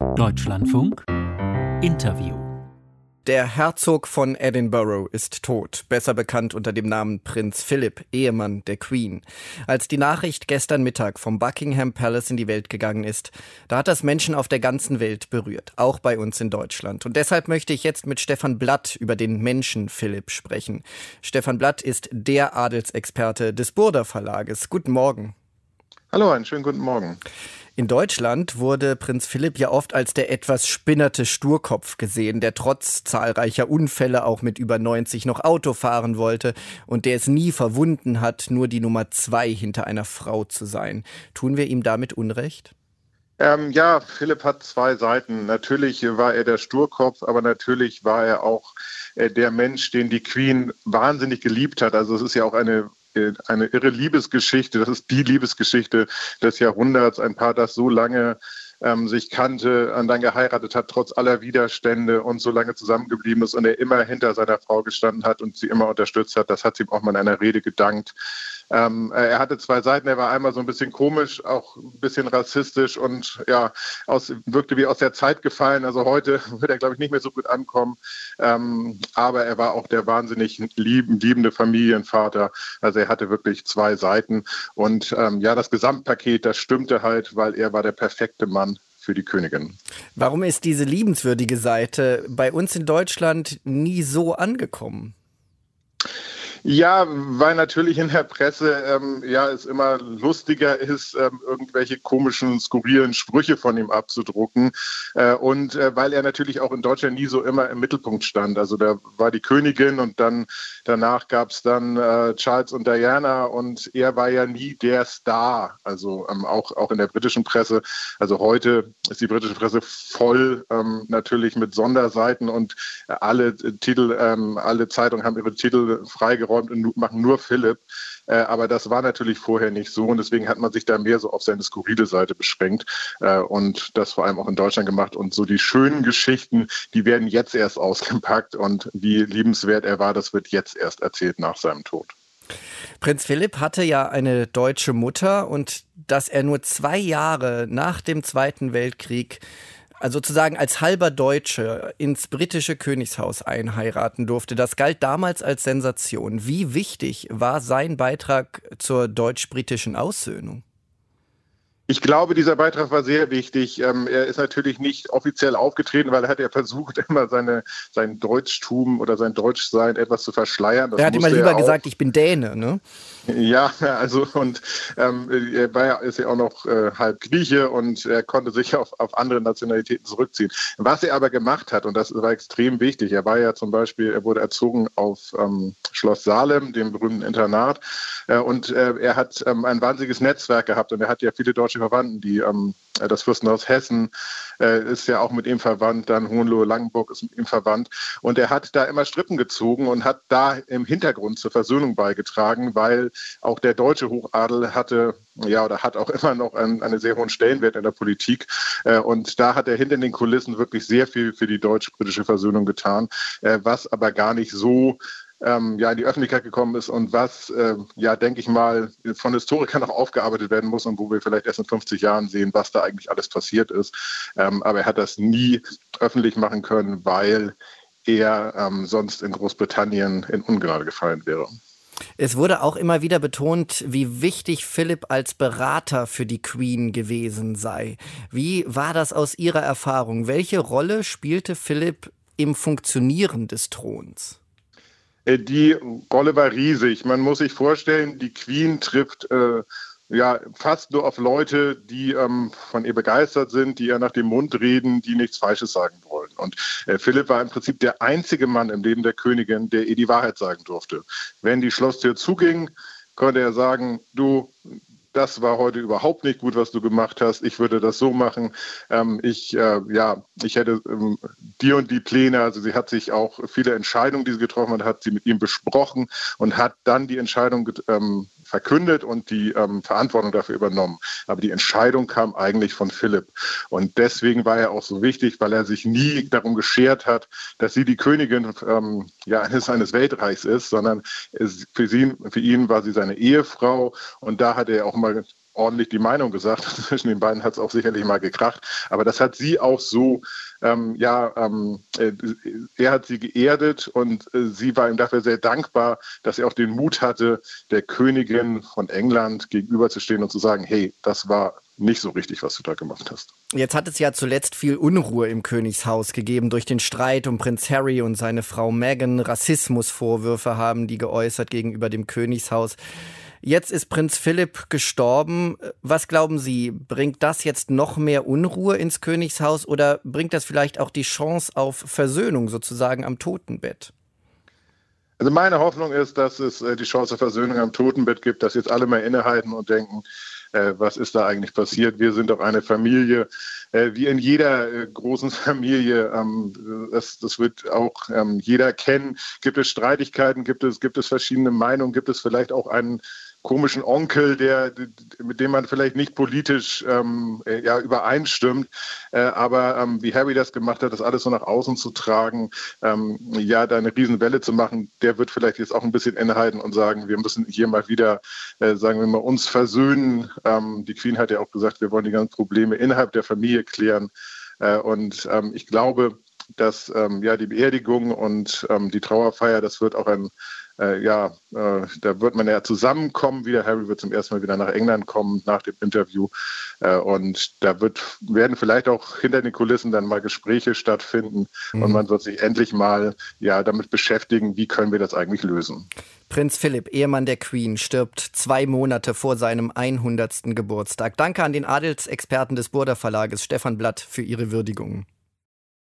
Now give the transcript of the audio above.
Deutschlandfunk Interview. Der Herzog von Edinburgh ist tot, besser bekannt unter dem Namen Prinz Philipp, Ehemann der Queen. Als die Nachricht gestern Mittag vom Buckingham Palace in die Welt gegangen ist, da hat das Menschen auf der ganzen Welt berührt, auch bei uns in Deutschland. Und deshalb möchte ich jetzt mit Stefan Blatt über den Menschen Philipp sprechen. Stefan Blatt ist der Adelsexperte des Burda Verlages. Guten Morgen. Hallo, einen schönen guten Morgen. In Deutschland wurde Prinz Philipp ja oft als der etwas spinnerte Sturkopf gesehen, der trotz zahlreicher Unfälle auch mit über 90 noch Auto fahren wollte und der es nie verwunden hat, nur die Nummer 2 hinter einer Frau zu sein. Tun wir ihm damit Unrecht? Ja, Philipp hat zwei Seiten. Natürlich war er der Sturkopf, aber natürlich war er auch der Mensch, den die Queen wahnsinnig geliebt hat. Also es ist ja auch eine irre Liebesgeschichte. Das ist die Liebesgeschichte des Jahrhunderts. Ein Paar, das so lange sich kannte und dann geheiratet hat, trotz aller Widerstände und so lange zusammengeblieben ist und er immer hinter seiner Frau gestanden hat und sie immer unterstützt hat. Das hat sie ihm auch mal in einer Rede gedankt. Er hatte zwei Seiten. Er war einmal so ein bisschen komisch, auch ein bisschen rassistisch und ja, wirkte wie aus der Zeit gefallen. Also heute wird er, glaube ich, nicht mehr so gut ankommen. Aber er war auch der wahnsinnig liebende Familienvater. Also er hatte wirklich zwei Seiten. Und ja, das Gesamtpaket, das stimmte halt, weil er war der perfekte Mann für die Königin. Warum ist diese liebenswürdige Seite bei uns in Deutschland nie so angekommen? Ja, weil natürlich in der Presse es immer lustiger ist, irgendwelche komischen, skurrilen Sprüche von ihm abzudrucken. Und weil er natürlich auch in Deutschland nie so immer im Mittelpunkt stand. Also da war die Königin und dann danach gab es dann Charles und Diana und er war ja nie der Star. Also auch in der britischen Presse. Also heute ist die britische Presse voll natürlich mit Sonderseiten und alle Zeitungen haben ihre Titel freigeräumt und machen nur Philipp. Aber das war natürlich vorher nicht so und deswegen hat man sich da mehr so auf seine skurrile Seite beschränkt und das vor allem auch in Deutschland gemacht. Und so die schönen Geschichten, die werden jetzt erst ausgepackt und wie liebenswert er war, das wird jetzt erst erzählt nach seinem Tod. Prinz Philipp hatte ja eine deutsche Mutter und dass er nur 2 Jahre nach dem Zweiten Weltkrieg sozusagen als halber Deutsche ins britische Königshaus einheiraten durfte. Das galt damals als Sensation. Wie wichtig war sein Beitrag zur deutsch-britischen Aussöhnung? Ich glaube, dieser Beitrag war sehr wichtig. Er ist natürlich nicht offiziell aufgetreten, weil er hat ja versucht, immer sein Deutschtum oder sein Deutschsein etwas zu verschleiern. Er hat immer lieber gesagt, ich bin Däne, ne? Ja, also und er ist ja auch noch halb Grieche und er konnte sich auf andere Nationalitäten zurückziehen. Was er aber gemacht hat, und das war extrem wichtig, er wurde erzogen auf Schloss Salem, dem berühmten Internat, und er hat ein wahnsinniges Netzwerk gehabt und er hat ja viele deutsche Verwandten, das Fürstenhaus Hessen ist ja auch mit ihm verwandt, dann Hohenlohe-Langenburg ist mit ihm verwandt und er hat da immer Strippen gezogen und hat da im Hintergrund zur Versöhnung beigetragen, weil auch der deutsche Hochadel hat auch immer noch einen sehr hohen Stellenwert in der Politik und da hat er hinter den Kulissen wirklich sehr viel für die deutsch-britische Versöhnung getan, was aber gar nicht so in die Öffentlichkeit gekommen ist und was, denke ich mal, von Historikern noch aufgearbeitet werden muss und wo wir vielleicht erst in 50 Jahren sehen, was da eigentlich alles passiert ist. Aber er hat das nie öffentlich machen können, weil er sonst in Großbritannien in Ungnade gefallen wäre. Es wurde auch immer wieder betont, wie wichtig Philipp als Berater für die Queen gewesen sei. Wie war das aus Ihrer Erfahrung? Welche Rolle spielte Philipp im Funktionieren des Throns? Die Rolle war riesig. Man muss sich vorstellen, die Queen trifft fast nur auf Leute, die von ihr begeistert sind, die ihr nach dem Mund reden, die nichts Falsches sagen wollen. Und Philipp war im Prinzip der einzige Mann im Leben der Königin, der ihr die Wahrheit sagen durfte. Wenn die Schlosstür zuging, konnte er sagen, du, das war heute überhaupt nicht gut, was du gemacht hast. Ich würde das so machen. Ich hätte die und die Pläne. Also sie hat sich auch viele Entscheidungen, die sie getroffen hat sie mit ihm besprochen und hat dann die Entscheidung verkündet und die Verantwortung dafür übernommen. Aber die Entscheidung kam eigentlich von Philipp. Und deswegen war er auch so wichtig, weil er sich nie darum geschert hat, dass sie die Königin eines Weltreichs ist, sondern für ihn war sie seine Ehefrau. Und da hat er auch mal ordentlich die Meinung gesagt. Zwischen den beiden hat es auch sicherlich mal gekracht. Aber das hat sie auch so, er hat sie geerdet und sie war ihm dafür sehr dankbar, dass er auch den Mut hatte, der Königin von England gegenüberzustehen und zu sagen, hey, das war nicht so richtig, was du da gemacht hast. Jetzt hat es ja zuletzt viel Unruhe im Königshaus gegeben durch den Streit um Prinz Harry und seine Frau Meghan. Rassismusvorwürfe haben die geäußert gegenüber dem Königshaus. Jetzt ist Prinz Philipp gestorben. Was glauben Sie, bringt das jetzt noch mehr Unruhe ins Königshaus oder bringt das vielleicht auch die Chance auf Versöhnung sozusagen am Totenbett? Also meine Hoffnung ist, dass es die Chance auf Versöhnung am Totenbett gibt, dass jetzt alle mal innehalten und denken, was ist da eigentlich passiert? Wir sind doch eine Familie, wie in jeder großen Familie. Das wird auch jeder kennen. Gibt es Streitigkeiten? Gibt es verschiedene Meinungen? Gibt es vielleicht auch einen komischen Onkel, mit dem man vielleicht nicht politisch übereinstimmt, aber wie Harry das gemacht hat, das alles so nach außen zu tragen, da eine Riesenwelle zu machen, der wird vielleicht jetzt auch ein bisschen innehalten und sagen, wir müssen hier mal wieder, sagen wir mal, uns versöhnen. Die Queen hat ja auch gesagt, wir wollen die ganzen Probleme innerhalb der Familie klären und ich glaube, dass die Beerdigung und die Trauerfeier, das wird auch da wird man ja zusammenkommen wieder. Harry wird zum ersten Mal wieder nach England kommen nach dem Interview. Und da werden vielleicht auch hinter den Kulissen dann mal Gespräche stattfinden. Und man wird sich endlich mal damit beschäftigen, wie können wir das eigentlich lösen. Prinz Philipp, Ehemann der Queen, stirbt 2 Monate vor seinem 100. Geburtstag. Danke an den Adelsexperten des Burda Verlages, Stefan Blatt, für Ihre Würdigung.